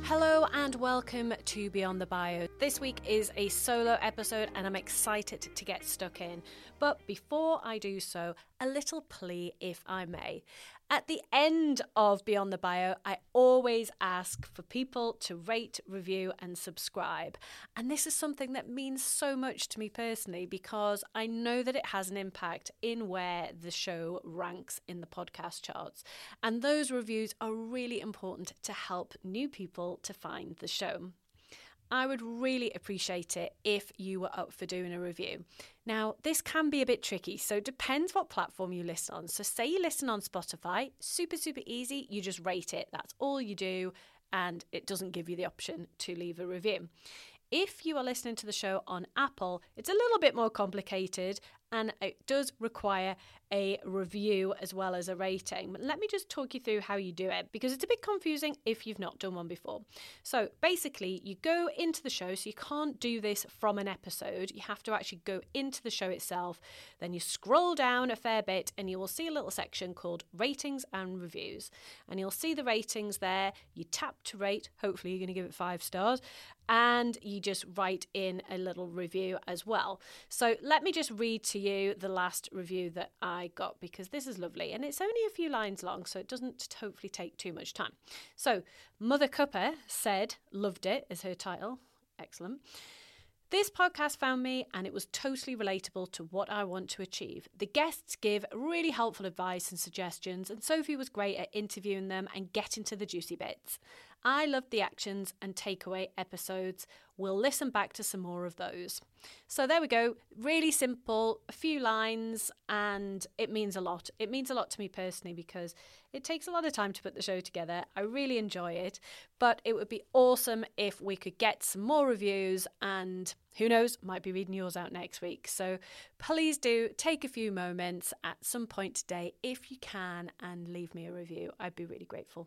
Hello and welcome to Beyond the Bio. This week is a solo episode and I'm excited to get stuck in. But before I do so, a little plea if I may. At the end of Beyond the Bio, I always ask for people to rate, review and subscribe. And this is something that means so much to me personally because I know that it has an impact in where the show ranks in the podcast charts. And those reviews are really important to help new people to find the show. I would really appreciate it if you were up for doing a review. Now, this can be a bit tricky, so it depends what platform you listen on. So say you listen on Spotify, super easy, you just rate it. That's all you do, and it doesn't give you the option to leave a review. If you are listening to the show on Apple, it's a little bit more complicated and it does require a review as well as a rating. But let me just talk you through how you do it because it's a bit confusing if you've not done one before. So basically, you go into the show, so you can't do this from an episode. You have to actually go into the show itself. Then you scroll down a fair bit and you will see a little section called ratings and reviews. And you'll see the ratings there. You tap to rate. Hopefully you're going to give it 5 stars. And you just write in a little review as well. So let me just read to you the last review that I got because this is lovely and it's only a few lines long, so it doesn't hopefully take too much time. So Mother Cuppa said, loved it is her title. Excellent. This podcast found me and it was totally relatable to what I want to achieve. The guests give really helpful advice and suggestions and Sophie was great at interviewing them and getting to the juicy bits. I loved the actions and takeaway episodes. We'll listen back to some more of those. So there we go. Really simple, a few lines, and it means a lot. It means a lot to me personally because it takes a lot of time to put the show together. I really enjoy it, but it would be awesome if we could get some more reviews and who knows, might be reading yours out next week. So please do take a few moments at some point today if you can and leave me a review. I'd be really grateful.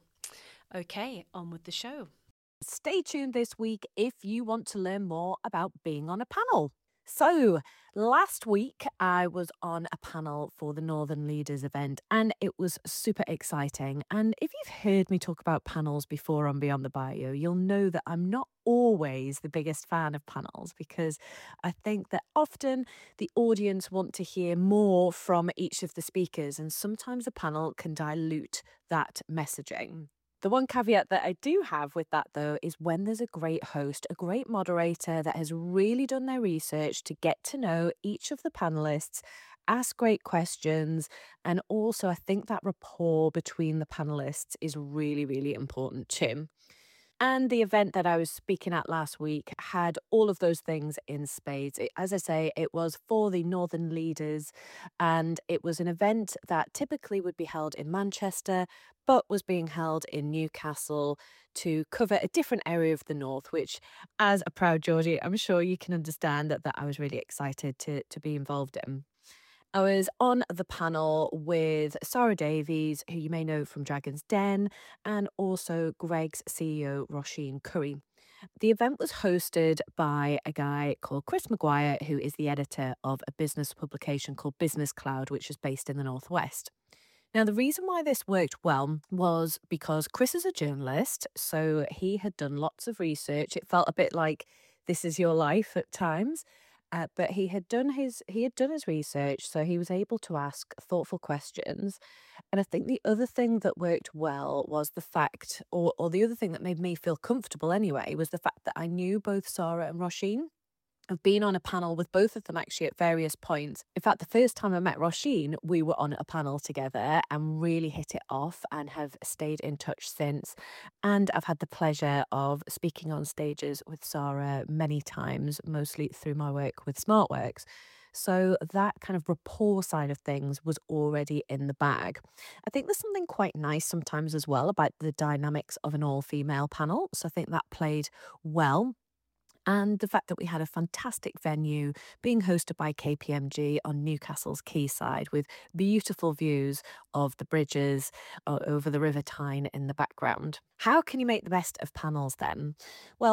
Okay, on with the show. Stay tuned this week if you want to learn more about being on a panel. So, last week I was on a panel for the Northern Leaders event and it was super exciting. And if you've heard me talk about panels before on Beyond the Bio, you'll know that I'm not always the biggest fan of panels because I think that often the audience want to hear more from each of the speakers and sometimes a panel can dilute that messaging. The one caveat that I do have with that, though, is when there's a great host, a great moderator that has really done their research to get to know each of the panelists, ask great questions, and also I think that rapport between the panelists is really important too. And the event that I was speaking at last week had all of those things in spades. As I say, it was for the Northern Leaders, and it was an event that typically would be held in Manchester, but was being held in Newcastle to cover a different area of the North, which, as a proud Geordie, I'm sure you can understand that I was really excited to be involved in. I was on the panel with Sarah Davies, who you may know from Dragon's Den, and also Greggs CEO, Roisin Curry. The event was hosted by a guy called Chris Maguire, who is the editor of a business publication called Business Cloud, which is based in the Northwest. Now, the reason why this worked well was because Chris is a journalist, so he had done lots of research. It felt a bit like This Is Your Life at times. But he had done his research, so he was able to ask thoughtful questions. And I think the other thing that worked well was the fact, or the other thing that made me feel comfortable anyway, was the fact that I knew both Sarah and Roisin. I've been on a panel with both of them actually at various points. In fact, the first time I met Roisin, we were on a panel together and really hit it off and have stayed in touch since. And I've had the pleasure of speaking on stages with Sarah many times, mostly through my work with SmartWorks. So that kind of rapport side of things was already in the bag. I think there's something quite nice sometimes as well about the dynamics of an all-female panel. So I think that played well. And the fact that we had a fantastic venue being hosted by KPMG on Newcastle's quayside with beautiful views of the bridges over the River Tyne in the background. How can you make the best of panels then? Well,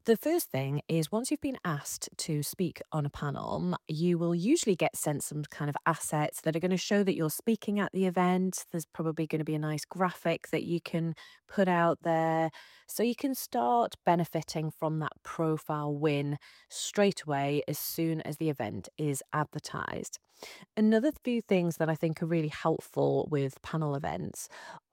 The first thing is once you've been asked to speak on a panel, you will usually get sent some kind of assets that are going to show that you're speaking at the event. There's probably going to be a nice graphic that you can put out there. So you can start benefiting from that profile win straight away as soon as the event is advertised. Another few things that I think are really helpful with panel events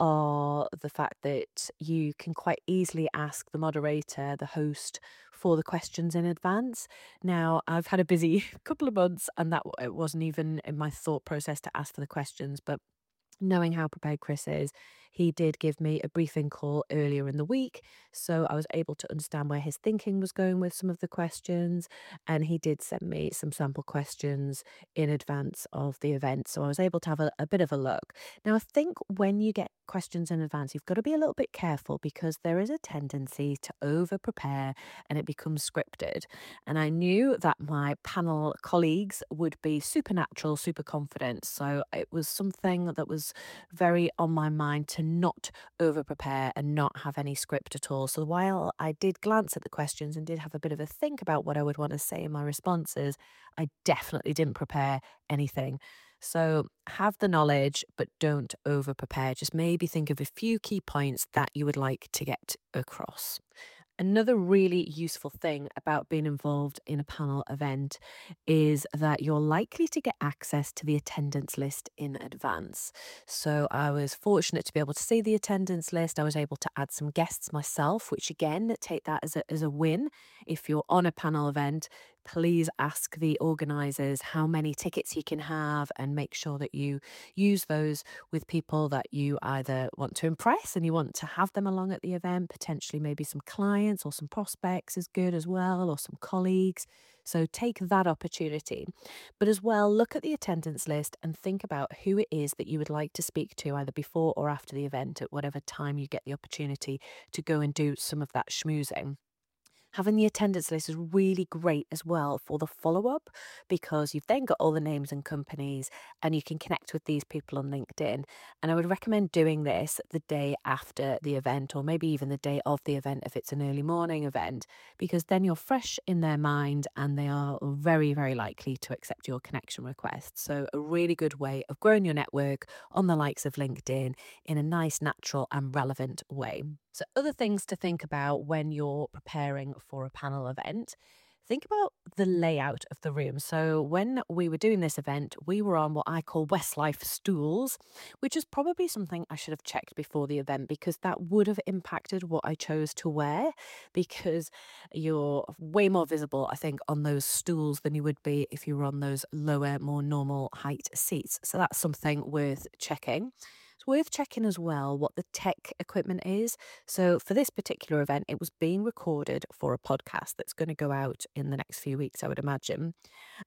are the fact that you can quite easily ask the moderator, the host, for the questions in advance. Now, I've had a busy couple of months and it wasn't even in my thought process to ask for the questions, but knowing how prepared Chris is, he did give me a briefing call earlier in the week. So I was able to understand where his thinking was going with some of the questions. And he did send me some sample questions in advance of the event. So I was able to have a bit of a look. Now, I think when you get questions in advance, you've got to be a little bit careful because there is a tendency to over prepare and it becomes scripted. And I knew that my panel colleagues would be supernatural, super confident. So it was something that was very on my mind to not over prepare and not have any script at all. So while I did glance at the questions and did have a bit of a think about what I would want to say in my responses, I definitely didn't prepare anything. So have the knowledge, but don't over prepare. Just maybe think of a few key points that you would like to get across. Another really useful thing about being involved in a panel event is that you're likely to get access to the attendance list in advance. So I was fortunate to be able to see the attendance list. I was able to add some guests myself, which again, take that as a win. If you're on a panel event, please ask the organisers how many tickets you can have and make sure that you use those with people that you either want to impress and you want to have them along at the event, potentially maybe some clients or some prospects is good as well, or some colleagues. So take that opportunity. But as well, look at the attendance list and think about who it is that you would like to speak to either before or after the event at whatever time you get the opportunity to go and do some of that schmoozing. Having the attendance list is really great as well for the follow up because you've then got all the names and companies and you can connect with these people on LinkedIn. And I would recommend doing this the day after the event or maybe even the day of the event if it's an early morning event, because then you're fresh in their mind and they are very, very likely to accept your connection request. So, a really good way of growing your network on the likes of LinkedIn in a nice, natural, and relevant way. So, other things to think about when you're preparing for a panel event. Think about the layout of the room. So, when we were doing this event, we were on what I call Westlife stools, which is probably something I should have checked before the event because that would have impacted what I chose to wear. Because you're way more visible, I think, on those stools than you would be if you were on those lower, more normal height seats. So, that's something worth checking. It's worth checking as well what the tech equipment is. So, for this particular event, it was being recorded for a podcast that's going to go out in the next few weeks, I would imagine.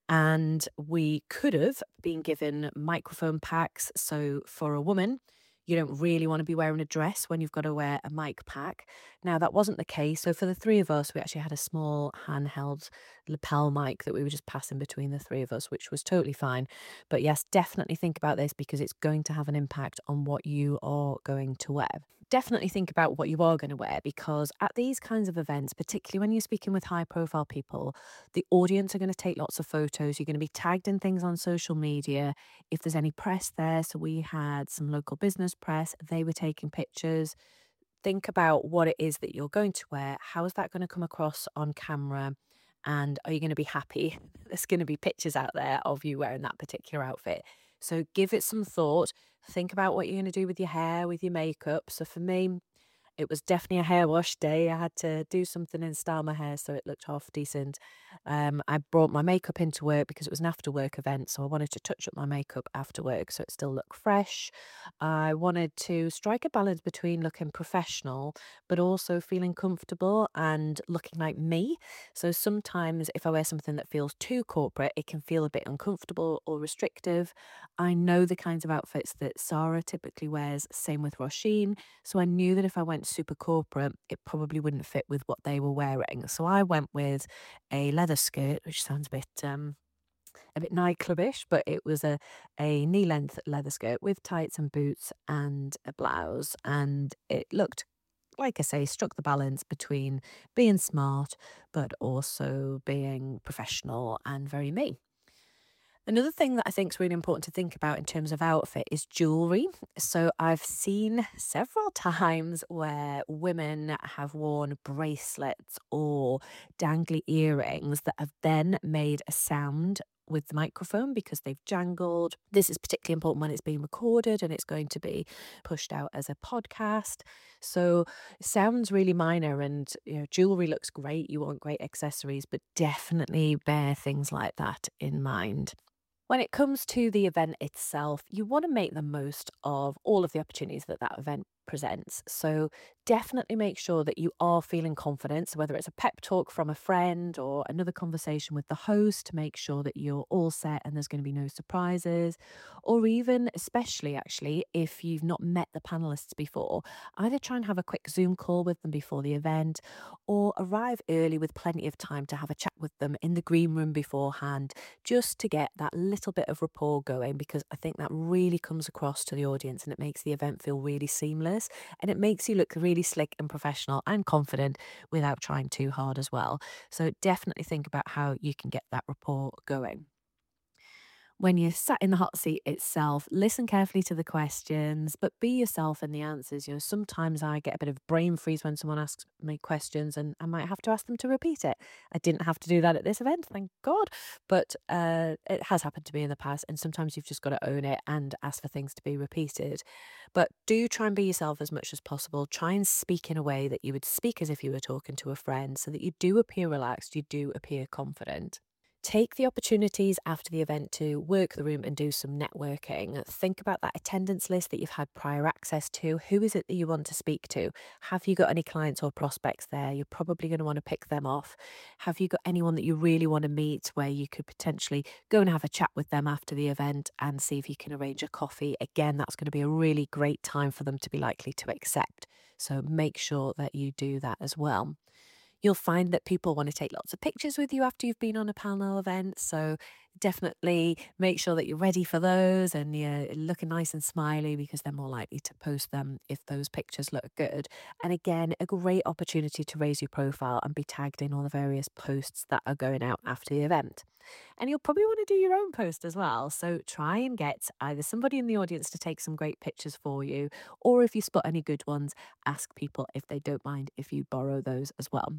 And we could have been given microphone packs. So, for a woman, you don't really want to be wearing a dress when you've got to wear a mic pack. Now, that wasn't the case. So, for the three of us, we actually had a small handheld lapel mic that we were just passing between the three of us, which was totally fine. But yes, definitely think about this because it's going to have an impact on what you are going to wear. Definitely think about what you are going to wear because at these kinds of events, particularly when you're speaking with high profile people, the audience are going to take lots of photos. You're going to be tagged in things on social media. If there's any press there, so we had some local business press, they were taking pictures. Think about what it is that you're going to wear. How is that going to come across on camera? And are you going to be happy? There's going to be pictures out there of you wearing that particular outfit. So give it some thought. Think about what you're going to do with your hair, with your makeup. So for me, it was definitely a hair wash day. I had to do something and style my hair so it looked half decent. I brought my makeup into work because it was an after work event, so I wanted to touch up my makeup after work so it still looked fresh. I wanted to strike a balance between looking professional but also feeling comfortable and looking like me. So sometimes if I wear something that feels too corporate, it can feel a bit uncomfortable or restrictive. I know the kinds of outfits that Sarah typically wears, same with Roisin. So I knew that if I went super corporate, it probably wouldn't fit with what they were wearing. So I went with a leather skirt, which sounds a bit nightclubish, but it was a knee length leather skirt with tights and boots and a blouse, and it looked like I say, struck the balance between being smart, but also being professional and very me. Another thing that I think is really important to think about in terms of outfit is jewelry. So I've seen several times where women have worn bracelets or dangly earrings that have then made a sound with the microphone because they've jangled. This is particularly important when it's being recorded and it's going to be pushed out as a podcast. So it sounds really minor, and jewelry looks great. You want great accessories, but definitely bear things like that in mind. When it comes to the event itself, you want to make the most of all of the opportunities that that event presents. So definitely make sure that you are feeling confident. So whether it's a pep talk from a friend or another conversation with the host to make sure that you're all set and there's going to be no surprises, or even especially actually if you've not met the panelists before, either try and have a quick Zoom call with them before the event or arrive early with plenty of time to have a chat with them in the green room beforehand, just to get that little bit of rapport going, because I think that really comes across to the audience and it makes the event feel really seamless and it makes you look really slick and professional and confident without trying too hard as well. So definitely think about how you can get that rapport going. When you're sat in the hot seat itself, listen carefully to the questions, but be yourself in the answers. Sometimes I get a bit of brain freeze when someone asks me questions and I might have to ask them to repeat it. I didn't have to do that at this event, thank God, but it has happened to me in the past. And sometimes you've just got to own it and ask for things to be repeated. But do try and be yourself as much as possible. Try and speak in a way that you would speak as if you were talking to a friend so that you do appear relaxed, you do appear confident. Take the opportunities after the event to work the room and do some networking. Think about that attendance list that you've had prior access to. Who is it that you want to speak to? Have you got any clients or prospects there? You're probably going to want to pick them off. Have you got anyone that you really want to meet where you could potentially go and have a chat with them after the event and see if you can arrange a coffee? Again, that's going to be a really great time for them to be likely to accept. So make sure that you do that as well. You'll find that people want to take lots of pictures with you after you've been on a panel event. So definitely make sure that you're ready for those and you're looking nice and smiley, because they're more likely to post them if those pictures look good. And again, a great opportunity to raise your profile and be tagged in all the various posts that are going out after the event. And you'll probably want to do your own post as well. So try and get either somebody in the audience to take some great pictures for you, or if you spot any good ones, ask people if they don't mind if you borrow those as well.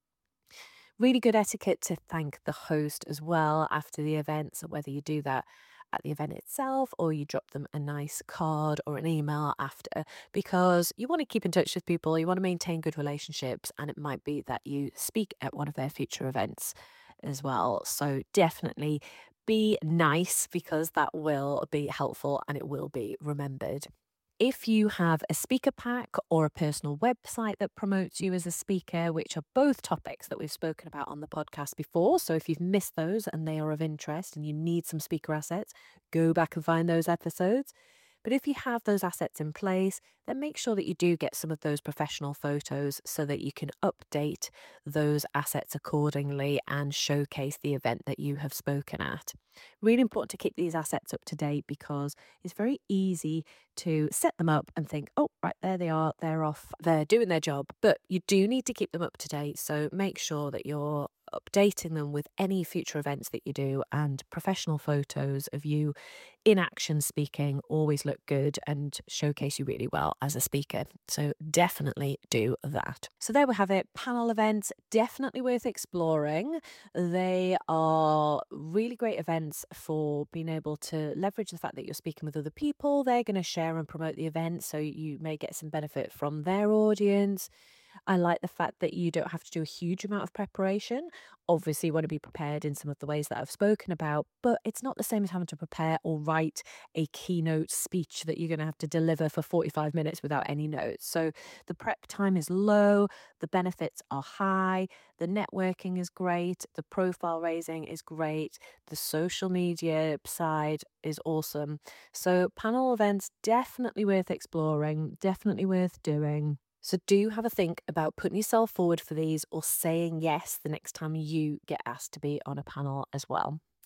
Really good etiquette to thank the host as well after the event. So whether you do that at the event itself or you drop them a nice card or an email after, because you want to keep in touch with people, you want to maintain good relationships, and it might be that you speak at one of their future events as well. So definitely be nice, because that will be helpful and it will be remembered. If you have a speaker pack or a personal website that promotes you as a speaker, which are both topics that we've spoken about on the podcast before. So if you've missed those and they are of interest and you need some speaker assets, go back and find those episodes. But if you have those assets in place, then make sure that you do get some of those professional photos so that you can update those assets accordingly and showcase the event that you have spoken at. Really important to keep these assets up to date, because it's very easy to set them up and think, oh, right, there they are, they're off, they're doing their job. But you do need to keep them up to date. So make sure that you're updating them with any future events that you do, and professional photos of you in action speaking always look good and showcase you really well as a speaker. So definitely do that. So there we have it. Panel events, definitely worth exploring. They are really great events for being able to leverage the fact that you're speaking with other people. They're going to share and promote the event, so you may get some benefit from their audience. I like the fact that you don't have to do a huge amount of preparation. Obviously, you want to be prepared in some of the ways that I've spoken about, but it's not the same as having to prepare or write a keynote speech that you're going to have to deliver for 45 minutes without any notes. So the prep time is low, the benefits are high, the networking is great, the profile raising is great, the social media side is awesome. So panel events, definitely worth exploring, definitely worth doing. So do have a think about putting yourself forward for these or saying yes the next time you get asked to be on a panel as well.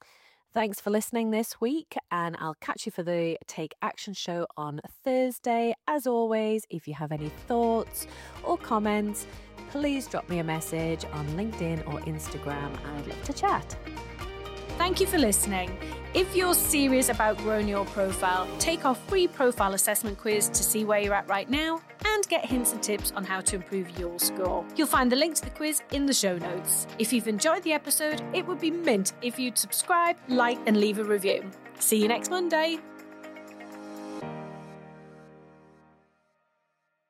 Thanks for listening this week, and I'll catch you for the Take Action show on Thursday. As always, if you have any thoughts or comments, please drop me a message on LinkedIn or Instagram. I'd love to chat. Thank you for listening. If you're serious about growing your profile, take our free profile assessment quiz to see where you're at right now and get hints and tips on how to improve your score. You'll find the link to the quiz in the show notes. If you've enjoyed the episode, it would be mint if you'd subscribe, like, and leave a review. See you next Monday.